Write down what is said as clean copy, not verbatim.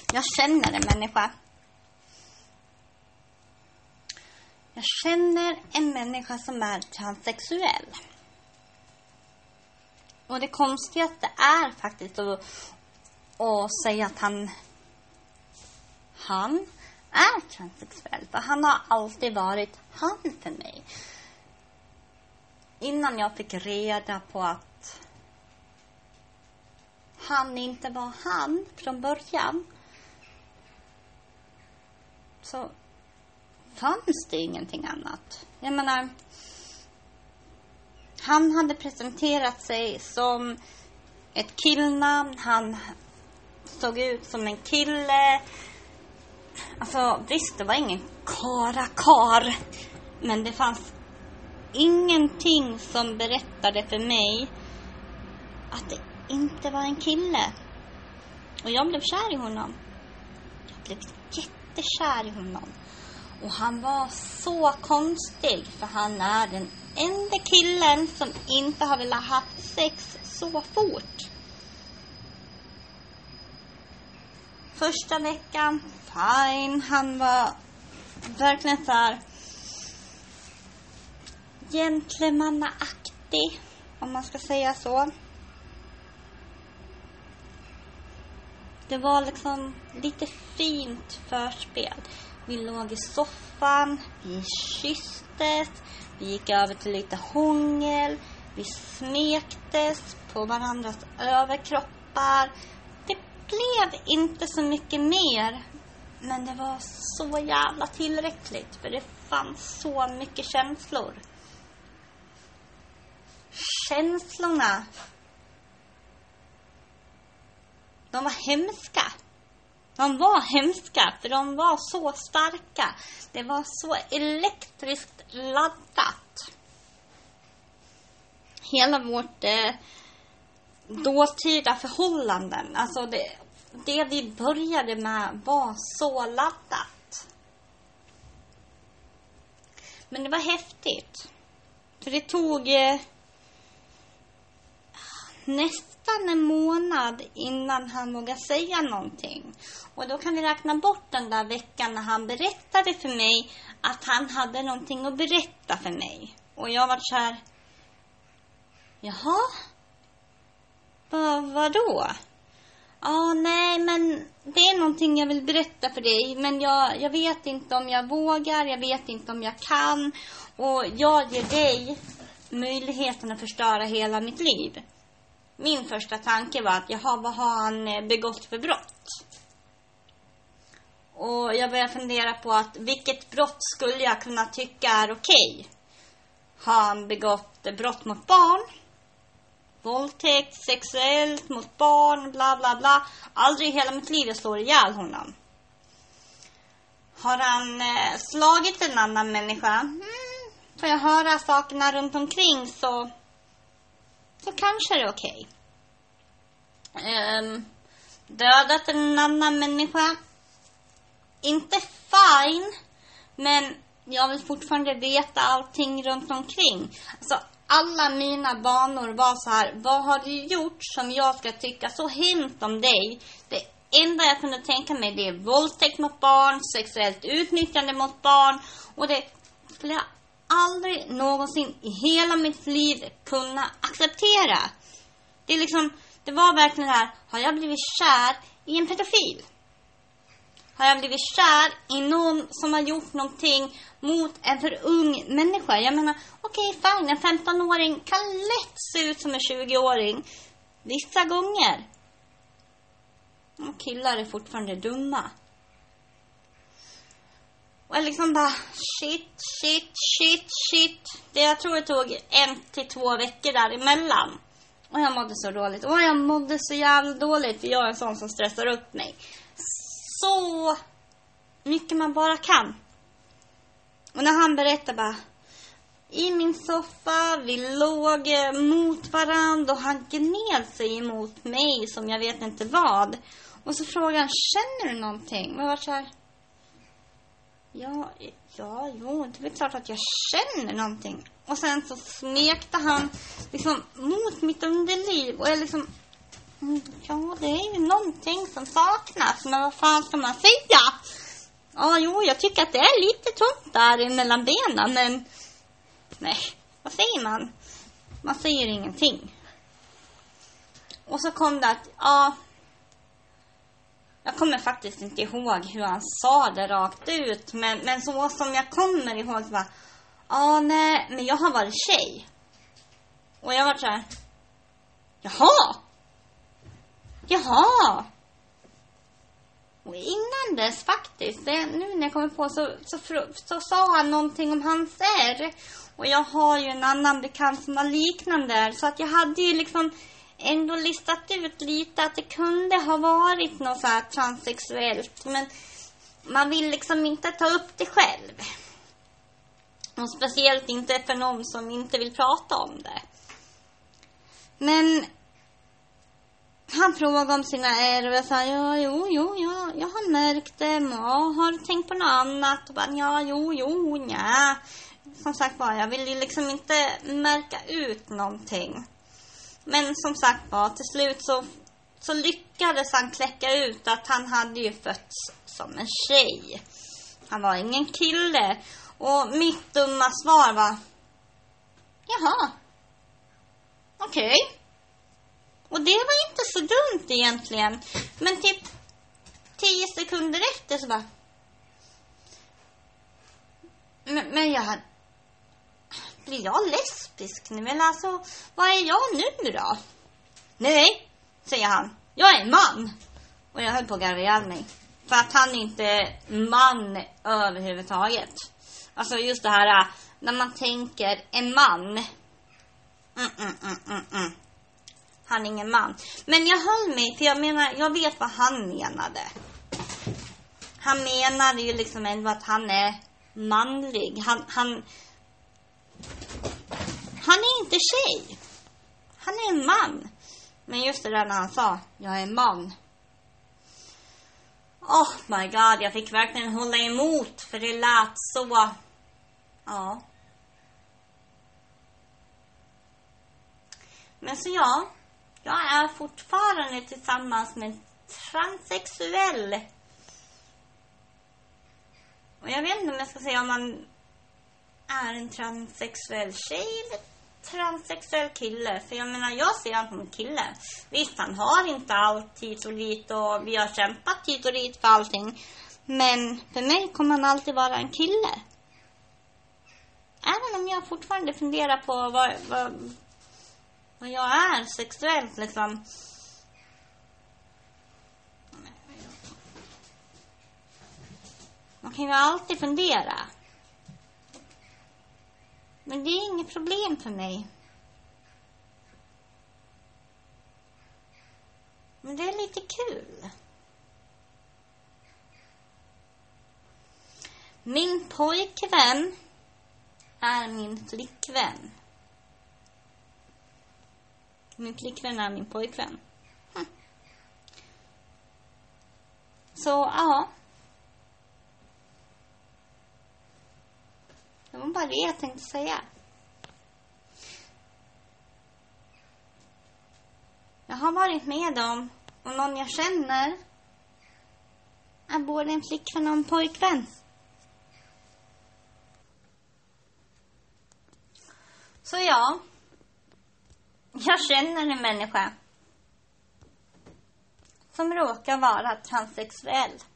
Jag känner en människa. Jag känner en människa som är transsexuell. Och det konstigaste är faktiskt att säga att han är transsexuell. För han har alltid varit han för mig. Innan jag fick reda på att han inte var han från början, så fanns det ingenting annat. Jag menar, han hade presenterat sig som ett killnamn. Han såg ut som en kille. Alltså visst, det var ingen karakar. Men det fanns ingenting som berättade för mig att det inte var en kille. Och jag blev kär i honom. Jag blev jättekär i honom. Och han var så konstig, för han är den enda killen som inte har velat ha sex så fort. Första veckan, fine. Han var verkligen så här gentlemannaaktig, om man ska säga så. Det var liksom lite fint förspel. Vi låg i soffan, vi kysstes, vi gick över till lite hångel, vi smektes på varandras överkroppar. Det blev inte så mycket mer, men det var så jävla tillräckligt, för det fanns så mycket känslor. Känslorna, de var hemska. De var hemska, för de var så starka. Det var så elektriskt laddat. Hela vårt dåtida förhållanden, alltså det vi började med var så laddat. Men det var häftigt. För det tog nästan en månad innan han vågade säga någonting. Och då kan vi räkna bort den där veckan när han berättade för mig att han hade någonting att berätta för mig. Och jag var så här: jaha? Vadå? Nej, men det är någonting jag vill berätta för dig. Men jag vet inte om jag vågar, jag vet inte om jag kan. Och jag ger dig möjligheten att förstöra hela mitt liv. Min första tanke var att vad har han begått för brott? Och jag började fundera på att vilket brott skulle jag kunna tycka är okej? Har han begått brott mot barn? Våldtäkt, sexuellt mot barn, bla bla bla. Aldrig i hela mitt liv jag slår ihjäl honom. Har han slagit en annan människa? Får jag höra sakerna runt omkring så kanske det är okej. Dödat en annan människa? Inte fine, men jag vill fortfarande veta allting runt omkring. Alltså, alla mina banor var så här: vad har du gjort som jag ska tycka så hemskt om dig? Det enda jag kunde tänka mig, det är våldtäkt mot barn, sexuellt utnyttjande mot barn. Och det skulle jag aldrig någonsin i hela mitt liv kunna acceptera. Det var verkligen det här: har jag blivit kär i en pedofil? Har jag blivit kär i någon som har gjort någonting mot en för ung människa? Jag menar, okej, fine, en 15-åring kan lätt se ut som en 20-åring. Vissa gånger. Och killar är fortfarande dumma. Och jag bara, shit. Jag tror det tog 1 till 2 veckor däremellan. Och jag mådde så dåligt. Och jag mådde så jävla dåligt, för jag är en sån som stressar upp mig så mycket man bara kan. Och när han berättade bara, i min soffa, vi låg mot varandra och han gned sig emot mig som jag vet inte vad. Och så frågade han, känner du någonting? Och jag var så här, jo, det är klart att jag känner någonting. Och sen så smekte han mot mitt underliv. Och jag Ja, det är ju någonting som saknas. Men vad fan ska man säga? Ja, jo, jag tycker att det är lite tunt där mellan benen. Men nej, vad säger man? Man säger ingenting. Och så kom det att, ja, jag kommer faktiskt inte ihåg hur han sa det rakt ut. Men så som jag kommer ihåg så var, ja, nej, men jag har varit tjej. Och jag var så här, jaha. Och innan dess faktiskt, nu när jag kommer på så sa han någonting om hans R. Och jag har ju en annan bekant som var liknande. Så att jag hade ju liksom ändå listat ut lite att det kunde ha varit något så här transsexuellt. Men man vill liksom inte ta upp det själv. Och speciellt inte för någon som inte vill prata om det. Men han frågade om sina R och jag sa, jag har märkt dem. Ja, har du tänkt på något annat? Och bara, ja. Som sagt var, jag vill ju liksom inte märka ut någonting. Men som sagt var, till slut så lyckades han kläcka ut att han hade ju fötts som en tjej. Han var ingen kille. Och mitt dumma svar var, jaha, okej. Och det var inte så dumt egentligen. Men typ 10 sekunder efter så bara, men blir jag lesbisk nu? Eller alltså, vad är jag nu då? Nej, säger han. Jag är en man. Och jag höll på att garva ihjäl mig. För att han inte är man överhuvudtaget. Alltså just det här, när man tänker en man. Han är ingen man. Men jag höll mig, för jag vet vad han menade. Han menade ju liksom ändå att han är manlig. Han är inte tjej. Han är en man. Men just det där när han sa, jag är en man. Oh my god, jag fick verkligen hålla emot. För det lät så, ja. Men så jag är fortfarande tillsammans med en transsexuell. Och jag vet inte om jag ska säga om man är en transsexuell tjej eller transsexuell kille. För jag menar, jag ser honom som en kille. Visst, han har inte allt hit och dit och vi har kämpat hit och dit för allting. Men för mig kommer han alltid vara en kille. Även om jag fortfarande funderar på vad jag är sexuellt liksom. Man kan ju alltid fundera. Men det är inget problem för mig. Men det är lite kul. Min pojkvän är min flickvän. Min flickvän är min pojkvän. Så, ja. Det var bara det jag tänkte säga. Jag har varit med om, och någon jag känner är både en flickvän och en pojkvän. Så ja, jag känner en människa som råkar vara transsexuell.